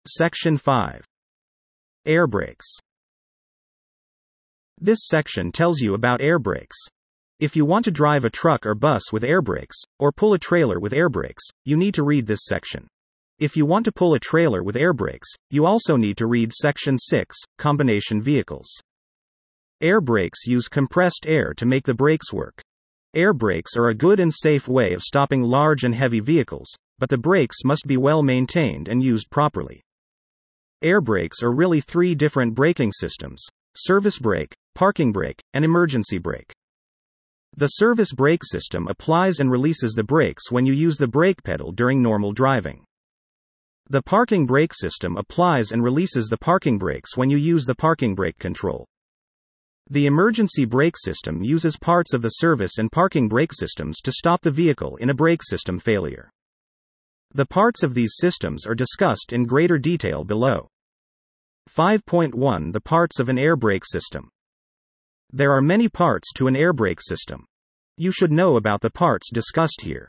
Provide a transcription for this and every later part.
Section 5. Air brakes. This section tells you about air brakes. If you want to drive a truck or bus with air brakes, or pull a trailer with air brakes, you need to read this section. If you want to pull a trailer with air brakes, you also need to read Section 6, Combination Vehicles. Air brakes use compressed air to make the brakes work. Air brakes are a good and safe way of stopping large and heavy vehicles, but the brakes must be well maintained and used properly. Air brakes are really three different braking systems: service brake, parking brake, and emergency brake. The service brake system applies and releases the brakes when you use the brake pedal during normal driving. The parking brake system applies and releases the parking brakes when you use the parking brake control. The emergency brake system uses parts of the service and parking brake systems to stop the vehicle in a brake system failure. The parts of these systems are discussed in greater detail below. 5.1 The parts of an air brake system. There are many parts to an air brake system. You should know about the parts discussed here.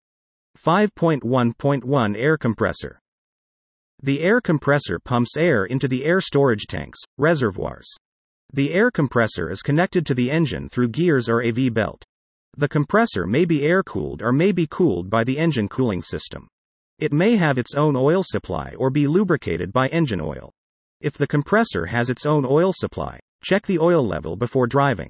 5.1.1 Air compressor. The air compressor pumps air into the air storage tanks, reservoirs. The air compressor is connected to the engine through gears or AV belt. The compressor may be air-cooled or may be cooled by the engine cooling system. It may have its own oil supply or be lubricated by engine oil. If the compressor has its own oil supply, check the oil level before driving.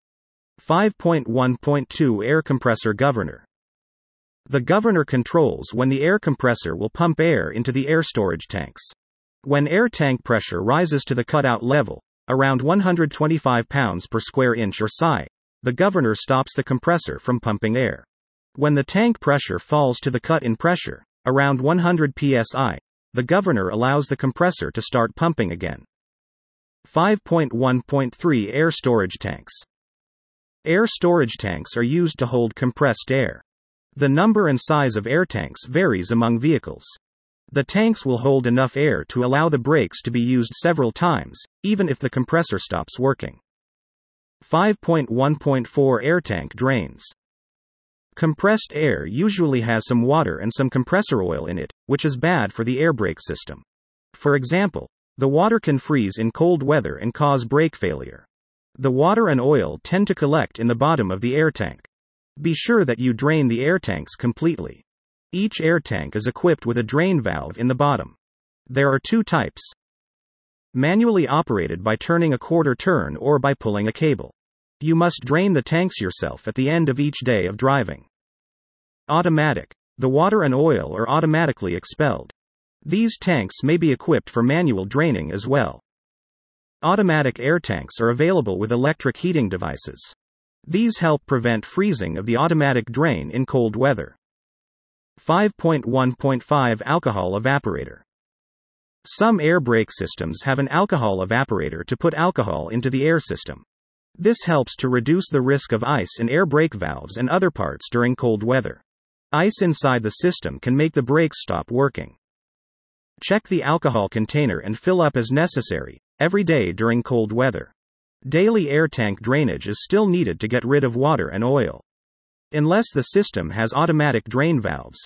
5.1.2 Air compressor governor. The governor controls when the air compressor will pump air into the air storage tanks. When air tank pressure rises to the cutout level, around 125 pounds per square inch or psi, the governor stops the compressor from pumping air. When the tank pressure falls to the cut-in pressure, around 100 psi, the governor allows the compressor to start pumping again. 5.1.3 Air storage tanks. Air storage tanks are used to hold compressed air. The number and size of air tanks varies among vehicles. The tanks will hold enough air to allow the brakes to be used several times, even if the compressor stops working. 5.1.4 Air tank drains. Compressed air usually has some water and some compressor oil in it, which is bad for the air brake system. For example, the water can freeze in cold weather and cause brake failure. The water and oil tend to collect in the bottom of the air tank. Be sure that you drain the air tanks completely. Each air tank is equipped with a drain valve in the bottom. There are two types: manually operated by turning a quarter turn or by pulling a cable. You must drain the tanks yourself at the end of each day of driving. Automatic. The water and oil are automatically expelled. These tanks may be equipped for manual draining as well. Automatic air tanks are available with electric heating devices. These help prevent freezing of the automatic drain in cold weather. 5.1.5 Alcohol evaporator. Some air brake systems have an alcohol evaporator to put alcohol into the air system. This helps to reduce the risk of ice in air brake valves and other parts during cold weather. Ice inside the system can make the brakes stop working. Check the alcohol container and fill up as necessary, every day during cold weather. Daily air tank drainage is still needed to get rid of water and oil, unless the system has automatic drain valves.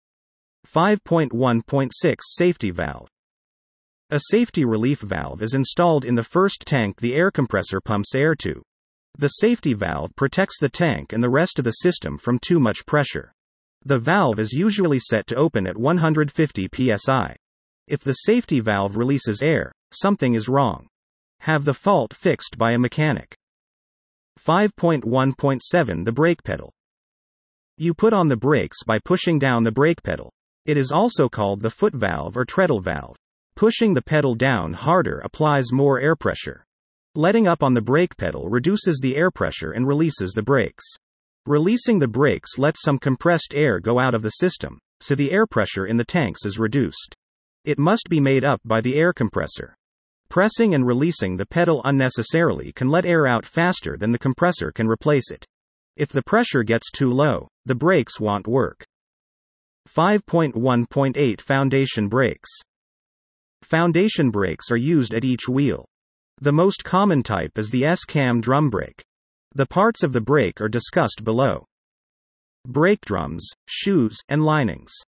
5.1.6 Safety valve. A safety relief valve is installed in the first tank the air compressor pumps air to. The safety valve protects the tank and the rest of the system from too much pressure. The valve is usually set to open at 150 psi. If the safety valve releases air, something is wrong. Have the fault fixed by a mechanic. 5.1.7 The brake pedal. You put on the brakes by pushing down the brake pedal. It is also called the foot valve or treadle valve. Pushing the pedal down harder applies more air pressure. Letting up on the brake pedal reduces the air pressure and releases the brakes. Releasing the brakes lets some compressed air go out of the system, so the air pressure in the tanks is reduced. It must be made up by the air compressor. Pressing and releasing the pedal unnecessarily can let air out faster than the compressor can replace it. If the pressure gets too low, the brakes won't work. 5.1.8 Foundation brakes. Foundation brakes are used at each wheel. The most common type is the S-cam drum brake. The parts of the brake are discussed below. Brake drums, shoes, and linings.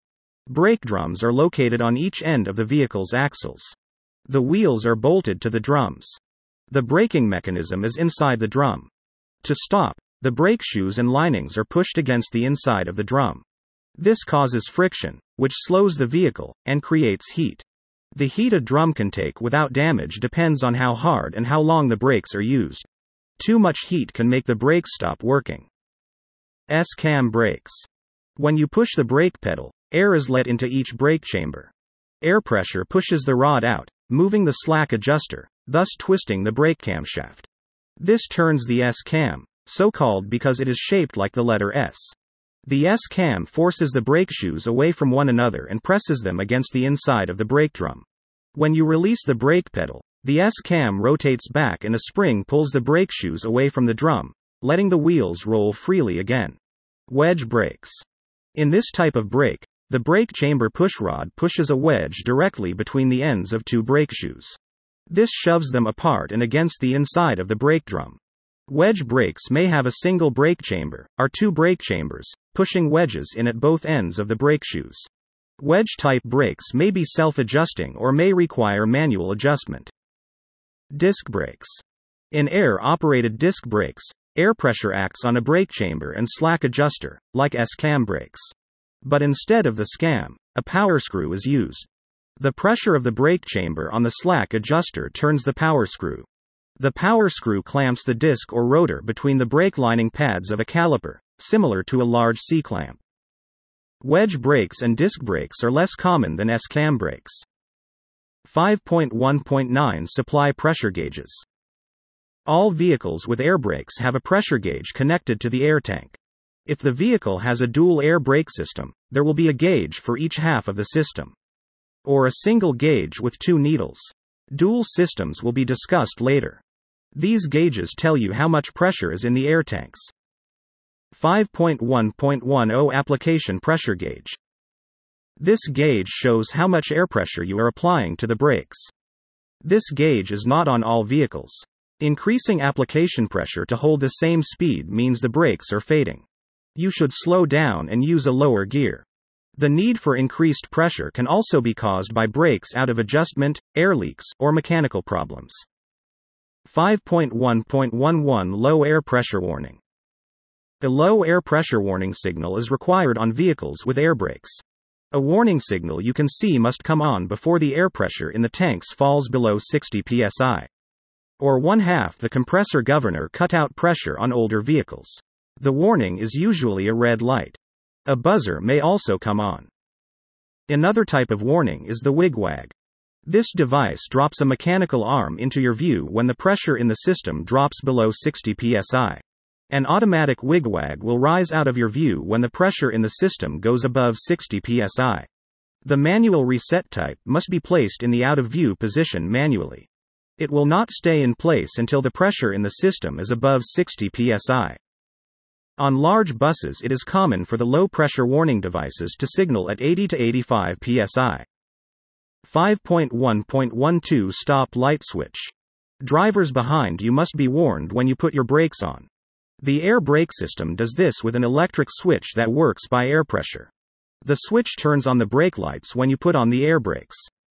Brake drums are located on each end of the vehicle's axles. The wheels are bolted to the drums. The braking mechanism is inside the drum. To stop, the brake shoes and linings are pushed against the inside of the drum. This causes friction, which slows the vehicle, and creates heat. The heat a drum can take without damage depends on how hard and how long the brakes are used. Too much heat can make the brakes stop working. S-cam brakes. When you push the brake pedal, air is let into each brake chamber. Air pressure pushes the rod out, moving the slack adjuster, thus twisting the brake camshaft. This turns the S-cam, so called because it is shaped like the letter S. The S-cam forces the brake shoes away from one another and presses them against the inside of the brake drum. When you release the brake pedal, the S-cam rotates back and a spring pulls the brake shoes away from the drum, letting the wheels roll freely again. Wedge brakes. In this type of brake, the brake chamber pushrod pushes a wedge directly between the ends of two brake shoes. This shoves them apart and against the inside of the brake drum. Wedge brakes may have a single brake chamber, or two brake chambers, pushing wedges in at both ends of the brake shoes. Wedge-type brakes may be self-adjusting or may require manual adjustment. Disc brakes. In air-operated disc brakes, air pressure acts on a brake chamber and slack adjuster, like S-cam brakes. But instead of the scam, a power screw is used. The pressure of the brake chamber on the slack adjuster turns the power screw. The power screw clamps the disc or rotor between the brake lining pads of a caliper, similar to a large C-clamp. Wedge brakes and disc brakes are less common than S-cam brakes. 5.1.9 Supply pressure gauges. All vehicles with air brakes have a pressure gauge connected to the air tank. If the vehicle has a dual air brake system, there will be a gauge for each half of the system. Or a single gauge with two needles. Dual systems will be discussed later. These gauges tell you how much pressure is in the air tanks. 5.1.10 Application pressure gauge. This gauge shows how much air pressure you are applying to the brakes. This gauge is not on all vehicles. Increasing application pressure to hold the same speed means the brakes are fading. You should slow down and use a lower gear. The need for increased pressure can also be caused by brakes out of adjustment, air leaks, or mechanical problems. 5.1.11 Low air pressure warning. A low air pressure warning signal is required on vehicles with air brakes. A warning signal you can see must come on before the air pressure in the tanks falls below 60 psi. Or 1/2 the compressor governor cutout pressure on older vehicles. The warning is usually a red light. A buzzer may also come on. Another type of warning is the wigwag. This device drops a mechanical arm into your view when the pressure in the system drops below 60 psi. An automatic wigwag will rise out of your view when the pressure in the system goes above 60 psi. The manual reset type must be placed in the out-of-view position manually. It will not stay in place until the pressure in the system is above 60 psi. On large buses it is common for the low-pressure warning devices to signal at 80 to 85 psi. 5.1.12 Stop light switch. Drivers behind you must be warned when you put your brakes on. The air brake system does this with an electric switch that works by air pressure. The switch turns on the brake lights when you put on the air brakes.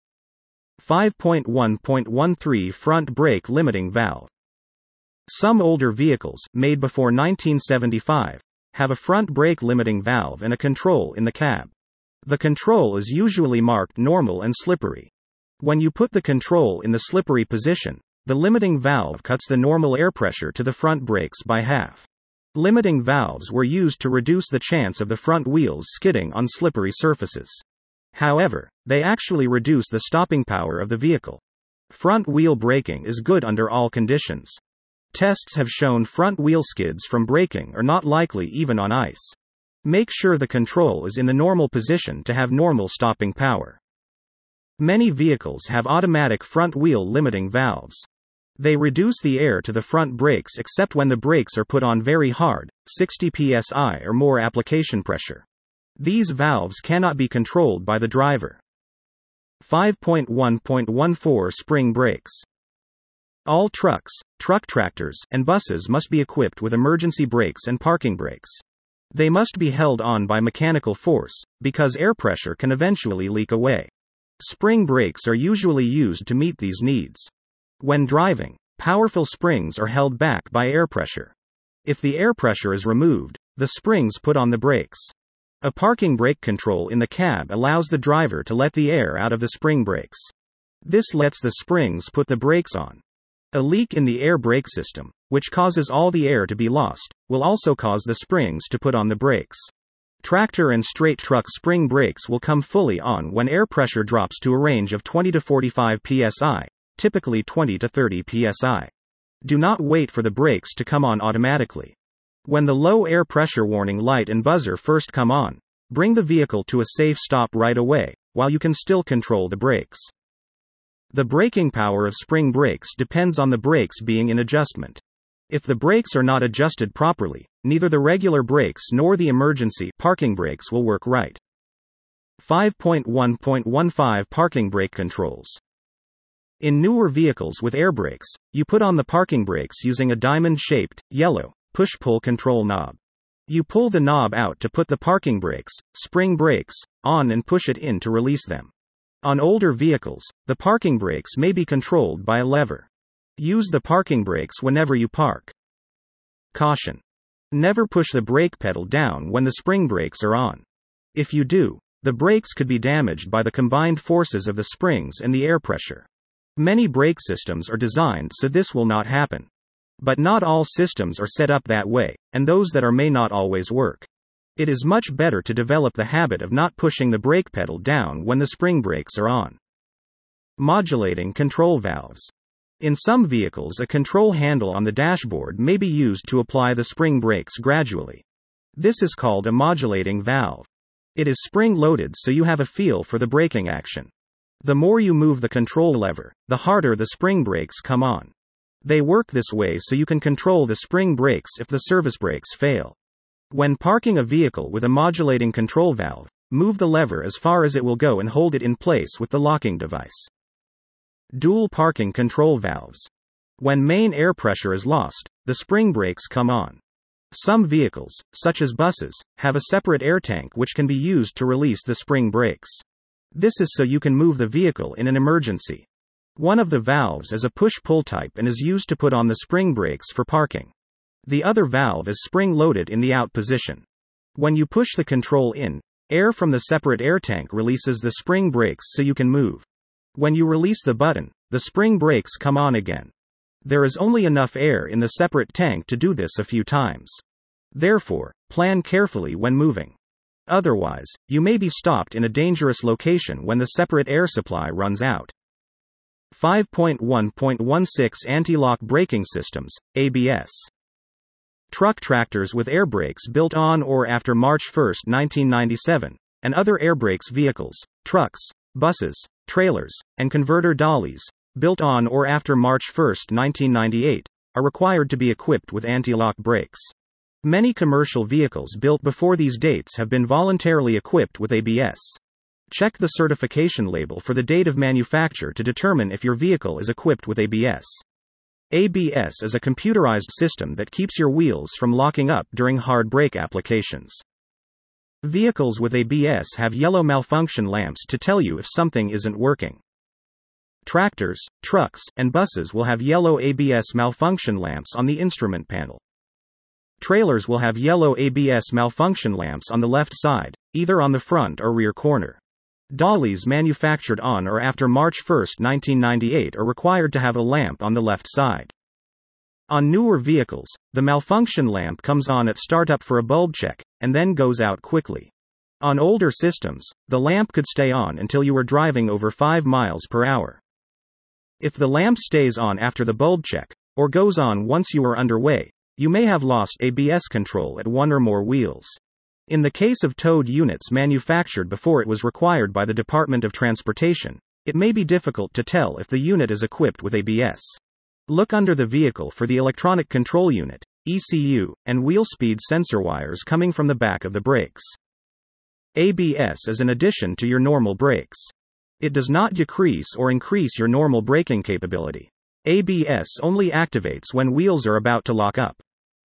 5.1.13 Front brake limiting valve. Some older vehicles, made before 1975, have a front brake limiting valve and a control in the cab. The control is usually marked normal and slippery. When you put the control in the slippery position, the limiting valve cuts the normal air pressure to the front brakes by half. Limiting valves were used to reduce the chance of the front wheels skidding on slippery surfaces. However, they actually reduce the stopping power of the vehicle. Front wheel braking is good under all conditions. Tests have shown front wheel skids from braking are not likely even on ice. Make sure the control is in the normal position to have normal stopping power. Many vehicles have automatic front wheel limiting valves. They reduce the air to the front brakes except when the brakes are put on very hard, 60 psi or more application pressure. These valves cannot be controlled by the driver. 5.1.14 Spring brakes. All trucks, truck tractors, and buses must be equipped with emergency brakes and parking brakes. They must be held on by mechanical force, because air pressure can eventually leak away. Spring brakes are usually used to meet these needs. When driving, powerful springs are held back by air pressure. If the air pressure is removed, the springs put on the brakes. A parking brake control in the cab allows the driver to let the air out of the spring brakes. This lets the springs put the brakes on. A leak in the air brake system, which causes all the air to be lost, will also cause the springs to put on the brakes. Tractor and straight truck spring brakes will come fully on when air pressure drops to a range of 20 to 45 psi, typically 20 to 30 psi. Do not wait for the brakes to come on automatically. When the low air pressure warning light and buzzer first come on, bring the vehicle to a safe stop right away, while you can still control the brakes. The braking power of spring brakes depends on the brakes being in adjustment. If the brakes are not adjusted properly, neither the regular brakes nor the emergency parking brakes will work right. 5.1.15 Parking brake controls. In newer vehicles with air brakes, you put on the parking brakes using a diamond-shaped, yellow, push-pull control knob. You pull the knob out to put the parking brakes, spring brakes, on and push it in to release them. On older vehicles, the parking brakes may be controlled by a lever. Use the parking brakes whenever you park. Caution. Never push the brake pedal down when the spring brakes are on. If you do, the brakes could be damaged by the combined forces of the springs and the air pressure. Many brake systems are designed so this will not happen. But not all systems are set up that way, and those that are may not always work. It is much better to develop the habit of not pushing the brake pedal down when the spring brakes are on. Modulating control valves. In some vehicles, a control handle on the dashboard may be used to apply the spring brakes gradually. This is called a modulating valve. It is spring-loaded so you have a feel for the braking action. The more you move the control lever, the harder the spring brakes come on. They work this way so you can control the spring brakes if the service brakes fail. When parking a vehicle with a modulating control valve, move the lever as far as it will go and hold it in place with the locking device. Dual parking control valves. When main air pressure is lost, the spring brakes come on. Some vehicles, such as buses, have a separate air tank which can be used to release the spring brakes. This is so you can move the vehicle in an emergency. One of the valves is a push-pull type and is used to put on the spring brakes for parking. The other valve is spring-loaded in the out position. When you push the control in, air from the separate air tank releases the spring brakes so you can move. When you release the button, the spring brakes come on again. There is only enough air in the separate tank to do this a few times. Therefore, plan carefully when moving. Otherwise, you may be stopped in a dangerous location when the separate air supply runs out. 5.1.16 Anti-lock braking systems, ABS. Truck tractors with air brakes built on or after March 1, 1997, and other air brakes vehicles, trucks, buses, trailers, and converter dollies, built on or after March 1, 1998, are required to be equipped with anti-lock brakes. Many commercial vehicles built before these dates have been voluntarily equipped with ABS. Check the certification label for the date of manufacture to determine if your vehicle is equipped with ABS. ABS is a computerized system that keeps your wheels from locking up during hard brake applications. Vehicles with ABS have yellow malfunction lamps to tell you if something isn't working. Tractors, trucks, and buses will have yellow ABS malfunction lamps on the instrument panel. Trailers will have yellow ABS malfunction lamps on the left side, either on the front or rear corner. Dollies manufactured on or after March 1, 1998 are required to have a lamp on the left side. On newer vehicles, the malfunction lamp comes on at startup for a bulb check, and then goes out quickly. On older systems, the lamp could stay on until you are driving over 5 miles per hour. If the lamp stays on after the bulb check, or goes on once you are underway, you may have lost ABS control at one or more wheels. In the case of towed units manufactured before it was required by the Department of Transportation, it may be difficult to tell if the unit is equipped with ABS. Look under the vehicle for the electronic control unit, ECU, and wheel speed sensor wires coming from the back of the brakes. ABS is an addition to your normal brakes. It does not decrease or increase your normal braking capability. ABS only activates when wheels are about to lock up.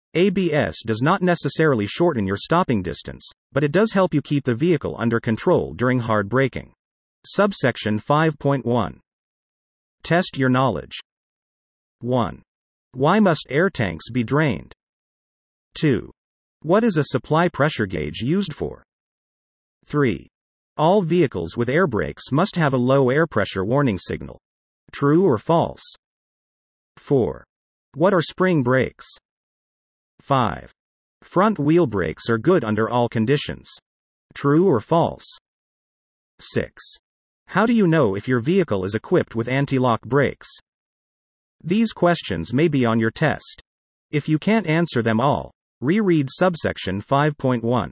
ABS does not necessarily shorten your stopping distance, but it does help you keep the vehicle under control during hard braking. Subsection 5.1. Test your knowledge. 1. Why must air tanks be drained? 2. What is a supply pressure gauge used for? 3. All vehicles with air brakes must have a low air pressure warning signal. True or false? 4. What are spring brakes? 5. Front wheel brakes are good under all conditions. True or false? 6. How do you know if your vehicle is equipped with anti-lock brakes? These questions may be on your test. If you can't answer them all, reread subsection 5.1.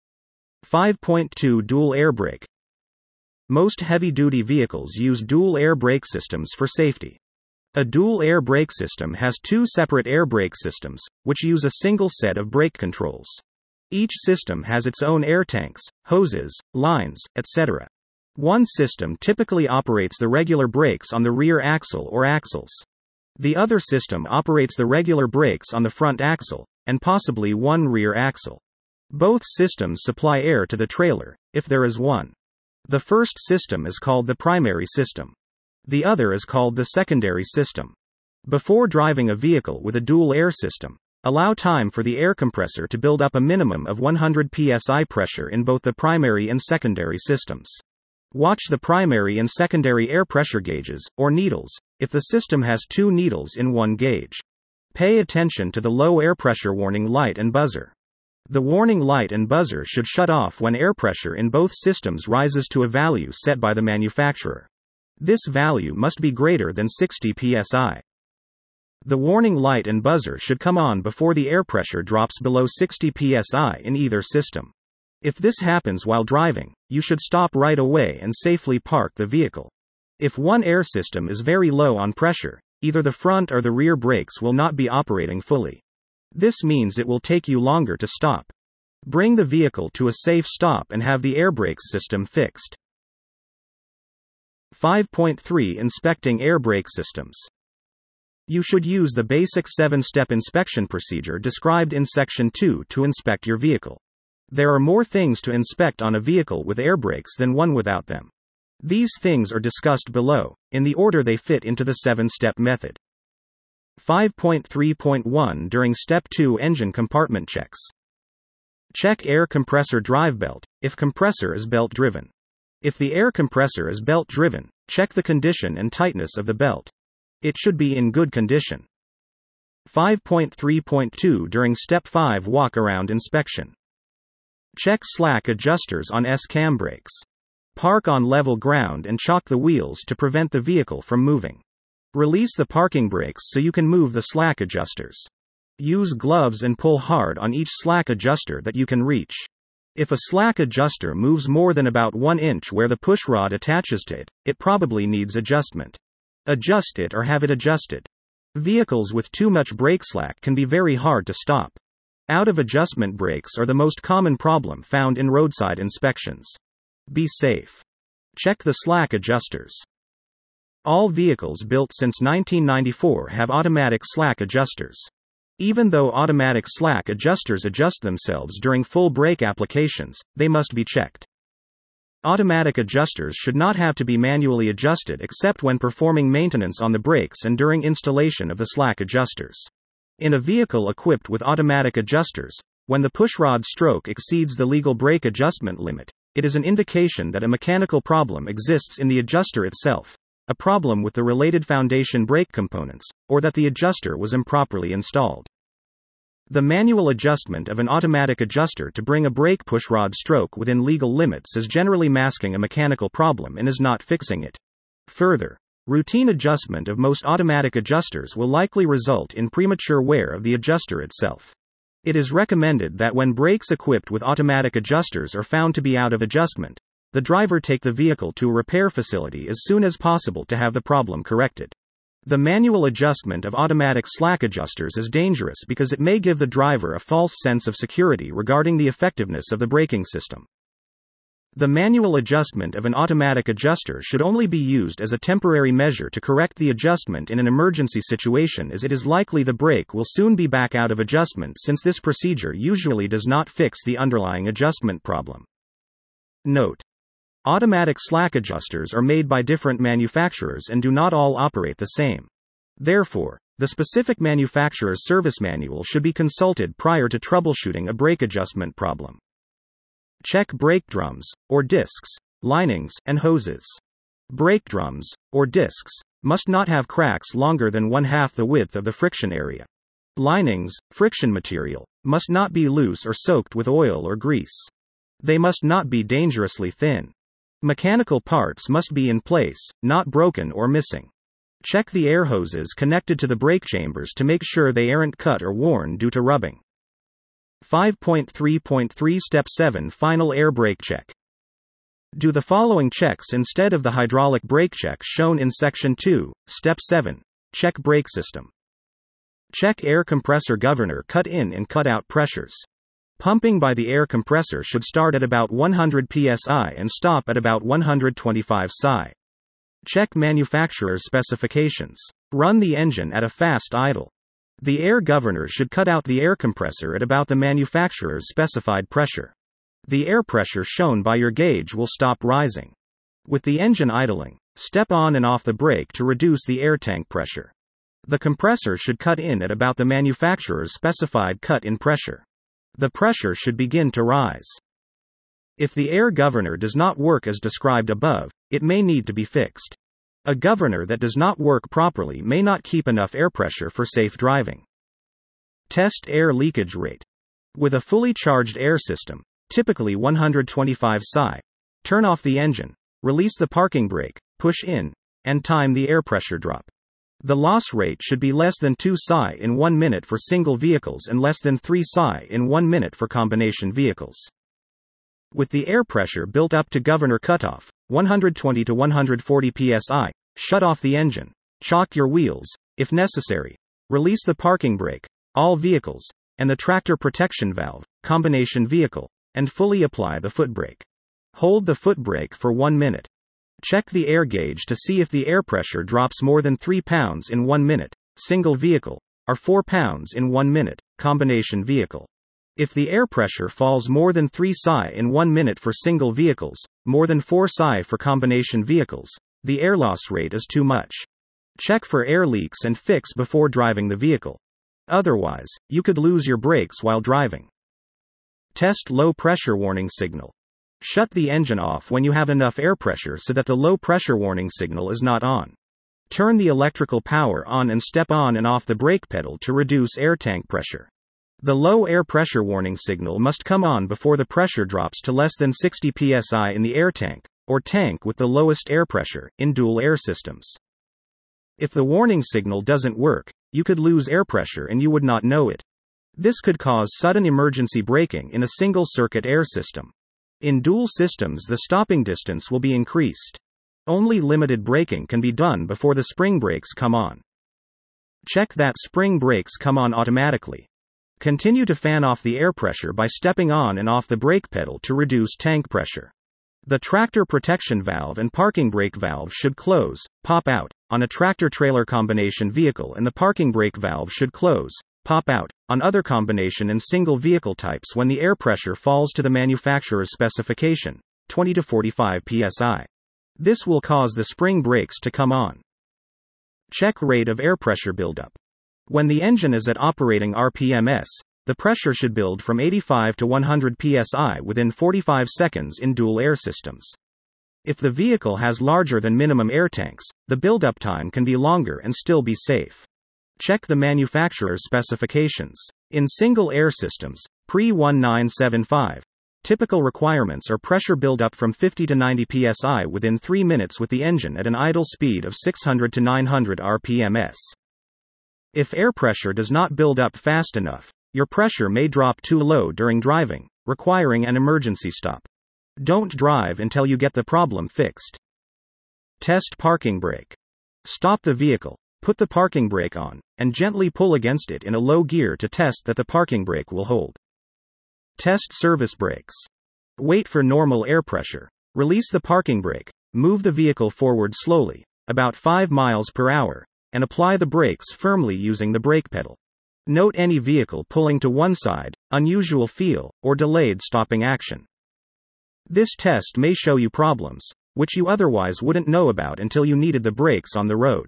5.2 Dual air brake. Most heavy-duty vehicles use dual air brake systems for safety. A dual air brake system has two separate air brake systems, which use a single set of brake controls. Each system has its own air tanks, hoses, lines, etc. One system typically operates the regular brakes on the rear axle or axles. The other system operates the regular brakes on the front axle, and possibly one rear axle. Both systems supply air to the trailer, if there is one. The first system is called the primary system. The other is called the secondary system. Before driving a vehicle with a dual air system, allow time for the air compressor to build up a minimum of 100 psi pressure in both the primary and secondary systems. Watch the primary and secondary air pressure gauges, or needles, if the system has two needles in one gauge. Pay attention to the low air pressure warning light and buzzer. The warning light and buzzer should shut off when air pressure in both systems rises to a value set by the manufacturer. This value must be greater than 60 psi. The warning light and buzzer should come on before the air pressure drops below 60 psi in either system. If this happens while driving, you should stop right away and safely park the vehicle. If one air system is very low on pressure, either the front or the rear brakes will not be operating fully. This means it will take you longer to stop. Bring the vehicle to a safe stop and have the air brakes system fixed. 5.3 Inspecting air brake systems. You should use the basic 7-step inspection procedure described in Section 2 to inspect your vehicle. There are more things to inspect on a vehicle with air brakes than one without them. These things are discussed below, in the order they fit into the 7-step method. 5.3.1 During Step 2 Engine compartment checks. Check air compressor drive belt, if compressor is belt driven. If the air compressor is belt driven, check the condition and tightness of the belt. It should be in good condition. 5.3.2 During Step 5 Walk-around inspection. Check slack adjusters on S-cam brakes. Park on level ground and chock the wheels to prevent the vehicle from moving. Release the parking brakes so you can move the slack adjusters. Use gloves and pull hard on each slack adjuster that you can reach. If a slack adjuster moves more than about 1 inch where the pushrod attaches to it, it probably needs adjustment. Adjust it or have it adjusted. Vehicles with too much brake slack can be very hard to stop. Out-of-adjustment brakes are the most common problem found in roadside inspections. Be safe. Check the slack adjusters. All vehicles built since 1994 have automatic slack adjusters. Even though automatic slack adjusters adjust themselves during full brake applications, they must be checked. Automatic adjusters should not have to be manually adjusted except when performing maintenance on the brakes and during installation of the slack adjusters. In a vehicle equipped with automatic adjusters, when the pushrod stroke exceeds the legal brake adjustment limit, it is an indication that a mechanical problem exists in the adjuster itself, a problem with the related foundation brake components, or that the adjuster was improperly installed. The manual adjustment of an automatic adjuster to bring a brake pushrod stroke within legal limits is generally masking a mechanical problem and is not fixing it. Further, routine adjustment of most automatic adjusters will likely result in premature wear of the adjuster itself. It is recommended that when brakes equipped with automatic adjusters are found to be out of adjustment, the driver take the vehicle to a repair facility as soon as possible to have the problem corrected. The manual adjustment of automatic slack adjusters is dangerous because it may give the driver a false sense of security regarding the effectiveness of the braking system. The manual adjustment of an automatic adjuster should only be used as a temporary measure to correct the adjustment in an emergency situation, as it is likely the brake will soon be back out of adjustment, since this procedure usually does not fix the underlying adjustment problem. Note: automatic slack adjusters are made by different manufacturers and do not all operate the same. Therefore, the specific manufacturer's service manual should be consulted prior to troubleshooting a brake adjustment problem. Check brake drums, or discs, linings, and hoses. Brake drums, or discs, must not have cracks longer than 1/2 the width of the friction area. Linings, friction material, must not be loose or soaked with oil or grease. They must not be dangerously thin. Mechanical parts must be in place, not broken or missing. Check the air hoses connected to the brake chambers to make sure they aren't cut or worn due to rubbing. 5.3.3 Step 7 Final Air Brake Check. Do the following checks instead of the hydraulic brake checks shown in Section 2, Step 7. Check brake system. Check air compressor governor cut-in and cut-out pressures. Pumping by the air compressor should start at about 100 psi and stop at about 125 psi. Check manufacturer's specifications. Run the engine at a fast idle. The air governor should cut out the air compressor at about the manufacturer's specified pressure. The air pressure shown by your gauge will stop rising. With the engine idling, step on and off the brake to reduce the air tank pressure. The compressor should cut in at about the manufacturer's specified cut-in pressure. The pressure should begin to rise. If the air governor does not work as described above, it may need to be fixed. A governor that does not work properly may not keep enough air pressure for safe driving. Test air leakage rate. With a fully charged air system, typically 125 psi, turn off the engine, release the parking brake, push in, and time the air pressure drop. The loss rate should be less than 2 psi in 1 minute for single vehicles and less than 3 psi in 1 minute for combination vehicles. With the air pressure built up to governor cutoff, 120 to 140 psi, shut off the engine, chock your wheels, if necessary, release the parking brake, all vehicles, and the tractor protection valve, combination vehicle, and fully apply the foot brake. Hold the foot brake for 1 minute. Check the air gauge to see if the air pressure drops more than 3 pounds in 1 minute, single vehicle, or 4 pounds in 1 minute, combination vehicle. If the air pressure falls more than 3 psi in 1 minute for single vehicles, more than 4 psi for combination vehicles, the air loss rate is too much. Check for air leaks and fix before driving the vehicle. Otherwise, you could lose your brakes while driving. Test low pressure warning signal. Shut the engine off when you have enough air pressure so that the low pressure warning signal is not on. Turn the electrical power on and step on and off the brake pedal to reduce air tank pressure. The low air pressure warning signal must come on before the pressure drops to less than 60 psi in the air tank, or tank with the lowest air pressure, in dual air systems. If the warning signal doesn't work, you could lose air pressure and you would not know it. This could cause sudden emergency braking in a single circuit air system. In dual systems, the stopping distance will be increased. Only limited braking can be done before the spring brakes come on. Check that spring brakes come on automatically. Continue to fan off the air pressure by stepping on and off the brake pedal to reduce tank pressure. The tractor protection valve and parking brake valve should close, pop out, on a tractor-trailer combination vehicle, and the parking brake valve should close, pop out, on other combination and single vehicle types when the air pressure falls to the manufacturer's specification, 20 to 45 psi. This will cause the spring brakes to come on. Check rate of air pressure buildup. When the engine is at operating RPMs, the pressure should build from 85 to 100 psi within 45 seconds in dual air systems. If the vehicle has larger than minimum air tanks, the buildup time can be longer and still be safe. Check the manufacturer's specifications. In single air systems, pre-1975, typical requirements are pressure buildup from 50 to 90 psi within 3 minutes with the engine at an idle speed of 600 to 900 rpms. If air pressure does not build up fast enough, your pressure may drop too low during driving, requiring an emergency stop. Don't drive until you get the problem fixed. Test parking brake. Stop the vehicle, put the parking brake on, and gently pull against it in a low gear to test that the parking brake will hold. Test service brakes. Wait for normal air pressure. Release the parking brake. Move the vehicle forward slowly, about 5 miles per hour, and apply the brakes firmly using the brake pedal. Note any vehicle pulling to one side, unusual feel, or delayed stopping action. This test may show you problems, which you otherwise wouldn't know about until you needed the brakes on the road.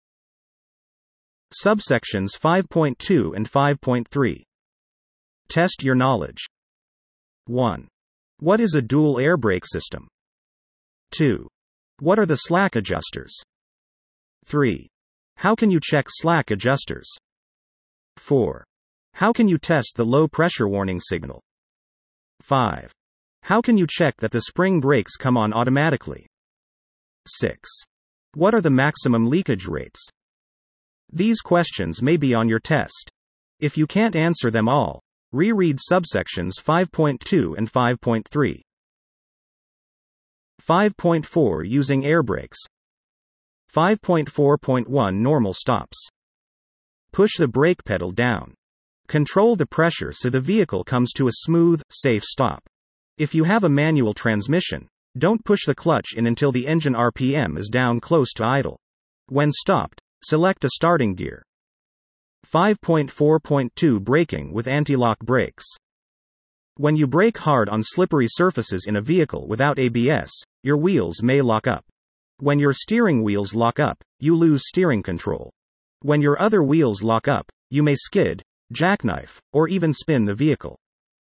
Subsections 5.2 and 5.3. Test your knowledge. 1. What is a dual air brake system? 2. What are the slack adjusters? 3. How can you check slack adjusters? 4. How can you test the low pressure warning signal? 5. How can you check that the spring brakes come on automatically? 6. What are the maximum leakage rates? These questions may be on your test. If you can't answer them all, reread subsections 5.2 and 5.3. 5.4 Using air brakes. 5.4.1 Normal stops. Push the brake pedal down. Control the pressure so the vehicle comes to a smooth, safe stop. If you have a manual transmission, don't push the clutch in until the engine RPM is down close to idle. When stopped, select a starting gear. 5.4.2 Braking with anti-lock brakes. When you brake hard on slippery surfaces in a vehicle without ABS, your wheels may lock up. When your steering wheels lock up, you lose steering control. When your other wheels lock up, you may skid, jackknife, or even spin the vehicle.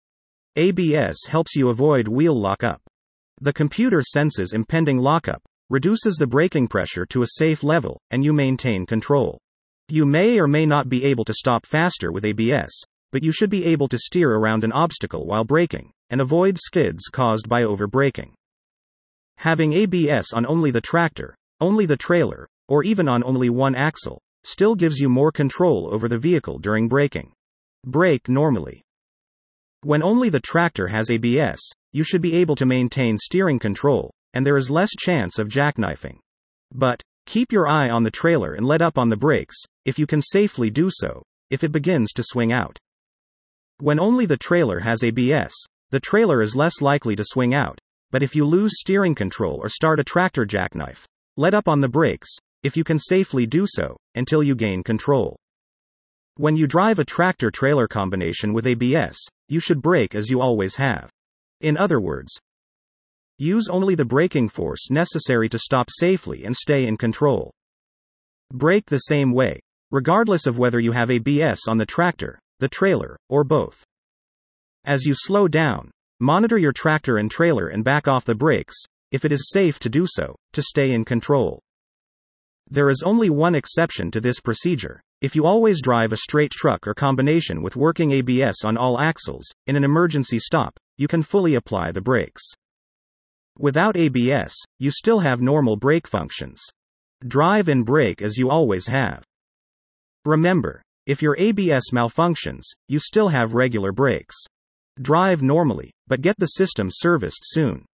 ABS helps you avoid wheel lockup. The computer senses impending lockup, reduces the braking pressure to a safe level, and you maintain control. You may or may not be able to stop faster with ABS, but you should be able to steer around an obstacle while braking, and avoid skids caused by over-braking. Having ABS on only the tractor, only the trailer, or even on only one axle, still gives you more control over the vehicle during braking. Brake normally. When only the tractor has ABS, you should be able to maintain steering control, and there is less chance of jackknifing. But, keep your eye on the trailer and let up on the brakes, if you can safely do so, if it begins to swing out. When only the trailer has ABS, the trailer is less likely to swing out, but if you lose steering control or start a tractor jackknife, let up on the brakes, if you can safely do so, until you gain control. When you drive a tractor-trailer combination with ABS, you should brake as you always have. In other words, use only the braking force necessary to stop safely and stay in control. Brake the same way, regardless of whether you have ABS on the tractor, the trailer, or both. As you slow down, monitor your tractor and trailer and back off the brakes, if it is safe to do so, to stay in control. There is only one exception to this procedure. If you always drive a straight truck or combination with working ABS on all axles, in an emergency stop, you can fully apply the brakes. Without ABS, you still have normal brake functions. Drive and brake as you always have. Remember, if your ABS malfunctions, you still have regular brakes. Drive normally, but get the system serviced soon.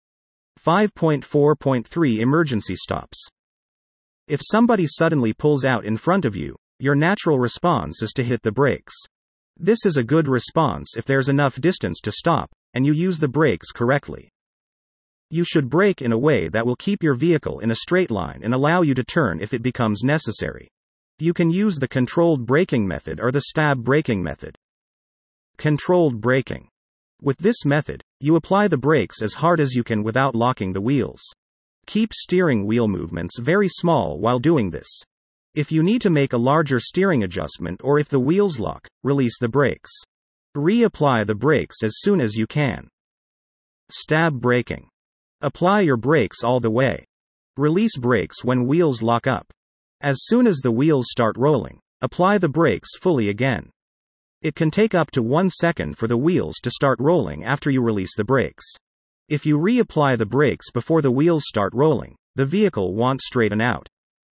5.4.3 Emergency stops. If somebody suddenly pulls out in front of you, your natural response is to hit the brakes. This is a good response if there's enough distance to stop, and you use the brakes correctly. You should brake in a way that will keep your vehicle in a straight line and allow you to turn if it becomes necessary. You can use the controlled braking method or the stab braking method. Controlled braking. With this method, you apply the brakes as hard as you can without locking the wheels. Keep steering wheel movements very small while doing this. If you need to make a larger steering adjustment or if the wheels lock, release the brakes. Reapply the brakes as soon as you can. Stab braking. Apply your brakes all the way. Release brakes when wheels lock up. As soon as the wheels start rolling, apply the brakes fully again. It can take up to 1 second for the wheels to start rolling after you release the brakes. If you reapply the brakes before the wheels start rolling, the vehicle won't straighten out.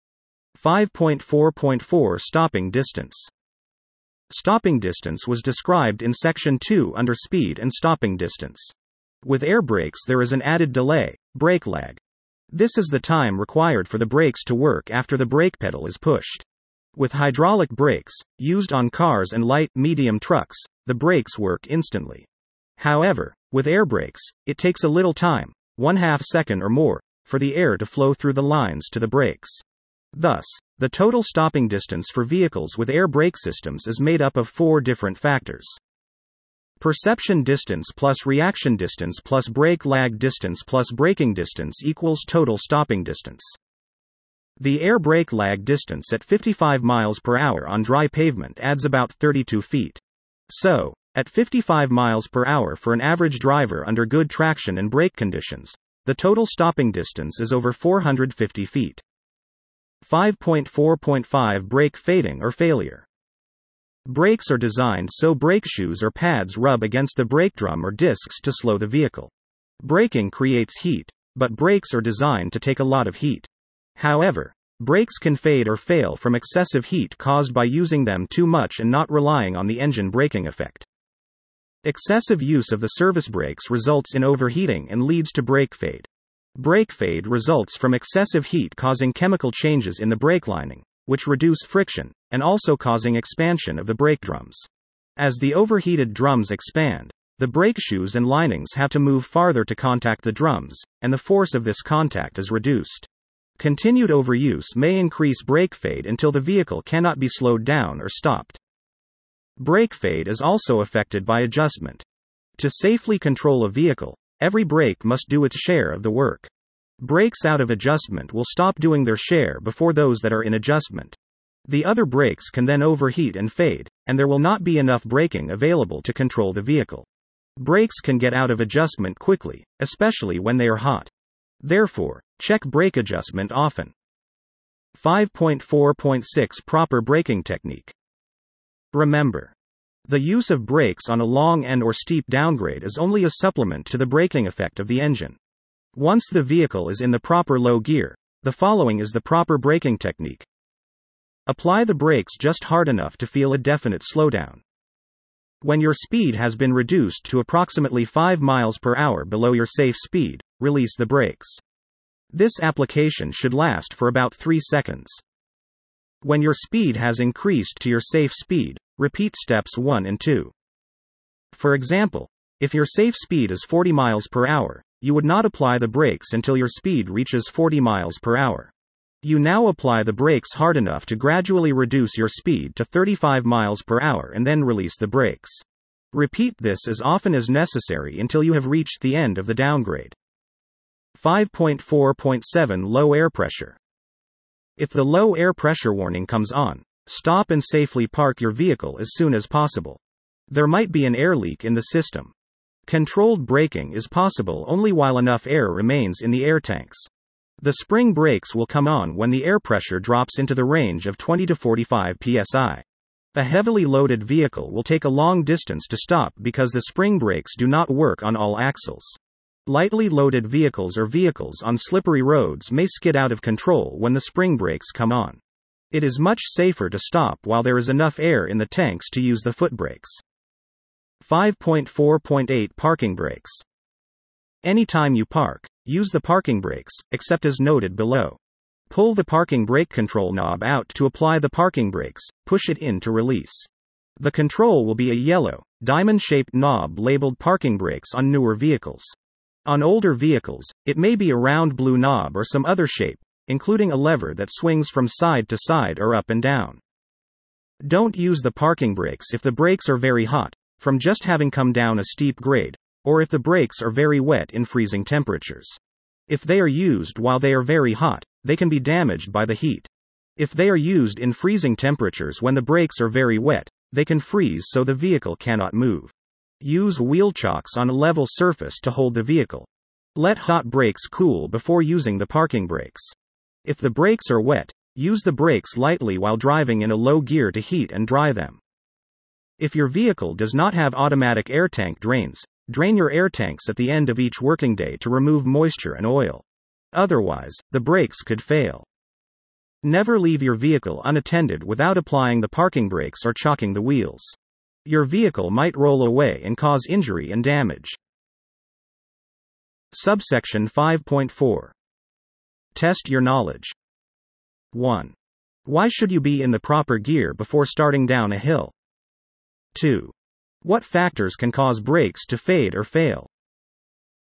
5.4.4 Stopping distance. Stopping distance was described in Section 2 under Speed and Stopping distance. With air brakes there is an added delay, brake lag. This is the time required for the brakes to work after the brake pedal is pushed. With hydraulic brakes, used on cars and light-medium trucks, the brakes work instantly. However, With air brakes, it takes a little time, 1/2 second or more, for the air to flow through the lines to the brakes. Thus, the total stopping distance for vehicles with air brake systems is made up of 4 different factors. Perception distance plus reaction distance plus brake lag distance plus braking distance equals total stopping distance. The air brake lag distance at 55 miles per hour on dry pavement adds about 32 feet. So, at 55 miles per hour for an average driver under good traction and brake conditions, the total stopping distance is over 450 feet. 5.4.5 Brake fading or failure. Brakes are designed so brake shoes or pads rub against the brake drum or discs to slow the vehicle. Braking creates heat, but brakes are designed to take a lot of heat. However, brakes can fade or fail from excessive heat caused by using them too much and not relying on the engine braking effect. Excessive use of the service brakes results in overheating and leads to brake fade. Brake fade results from excessive heat causing chemical changes in the brake lining, which reduce friction, and also causing expansion of the brake drums. As the overheated drums expand, the brake shoes and linings have to move farther to contact the drums, and the force of this contact is reduced. Continued overuse may increase brake fade until the vehicle cannot be slowed down or stopped. Brake fade is also affected by adjustment. To safely control a vehicle, every brake must do its share of the work. Brakes out of adjustment will stop doing their share before those that are in adjustment. The other brakes can then overheat and fade, and there will not be enough braking available to control the vehicle. Brakes can get out of adjustment quickly, especially when they are hot. Therefore, check brake adjustment often. 5.4.6 Proper braking technique. Remember, the use of brakes on a long and or steep downgrade is only a supplement to the braking effect of the engine. Once the vehicle is in the proper low gear, the following is the proper braking technique. Apply the brakes just hard enough to feel a definite slowdown. When your speed has been reduced to approximately 5 miles per hour below your safe speed, release the brakes. This application should last for about 3 seconds. When your speed has increased to your safe speed, repeat steps 1 and 2. For example, if your safe speed is 40 miles per hour, you would not apply the brakes until your speed reaches 40 miles per hour. You now apply the brakes hard enough to gradually reduce your speed to 35 miles per hour and then release the brakes. Repeat this as often as necessary until you have reached the end of the downgrade. 5.4.7 Low air pressure. If the low air pressure warning comes on, stop and safely park your vehicle as soon as possible. There might be an air leak in the system. Controlled braking is possible only while enough air remains in the air tanks. The spring brakes will come on when the air pressure drops into the range of 20 to 45 psi. A heavily loaded vehicle will take a long distance to stop because the spring brakes do not work on all axles. Lightly loaded vehicles or vehicles on slippery roads may skid out of control when the spring brakes come on. It is much safer to stop while there is enough air in the tanks to use the foot brakes. 5.4.8 Parking brakes. Anytime you park, use the parking brakes, except as noted below. Pull the parking brake control knob out to apply the parking brakes, push it in to release. The control will be a yellow, diamond-shaped knob labeled parking brakes on newer vehicles. On older vehicles, it may be a round blue knob or some other shape, including a lever that swings from side to side or up and down. Don't use the parking brakes if the brakes are very hot, from just having come down a steep grade, or if the brakes are very wet in freezing temperatures. If they are used while they are very hot, they can be damaged by the heat. If they are used in freezing temperatures when the brakes are very wet, they can freeze so the vehicle cannot move. Use wheel chocks on a level surface to hold the vehicle. Let hot brakes cool before using the parking brakes. If the brakes are wet, use the brakes lightly while driving in a low gear to heat and dry them. If your vehicle does not have automatic air tank drains, drain your air tanks at the end of each working day to remove moisture and oil. Otherwise, the brakes could fail. Never leave your vehicle unattended without applying the parking brakes or chocking the wheels. Your vehicle might roll away and cause injury and damage. Subsection 5.4. Test your knowledge. 1. Why should you be in the proper gear before starting down a hill? 2. What factors can cause brakes to fade or fail?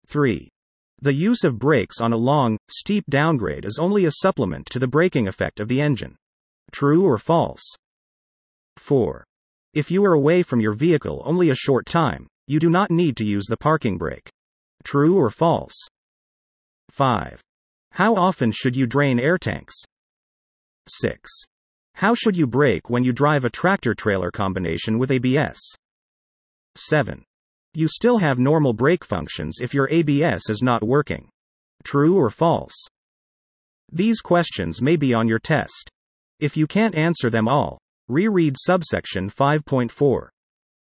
3. The use of brakes on a long, steep downgrade is only a supplement to the braking effect of the engine. True or false? 4. If you are away from your vehicle only a short time, you do not need to use the parking brake. True or false? 5. How often should you drain air tanks? 6. How should you brake when you drive a tractor-trailer combination with ABS? 7. You still have normal brake functions if your ABS is not working. True or false? These questions may be on your test. If you can't answer them all, reread subsection 5.4.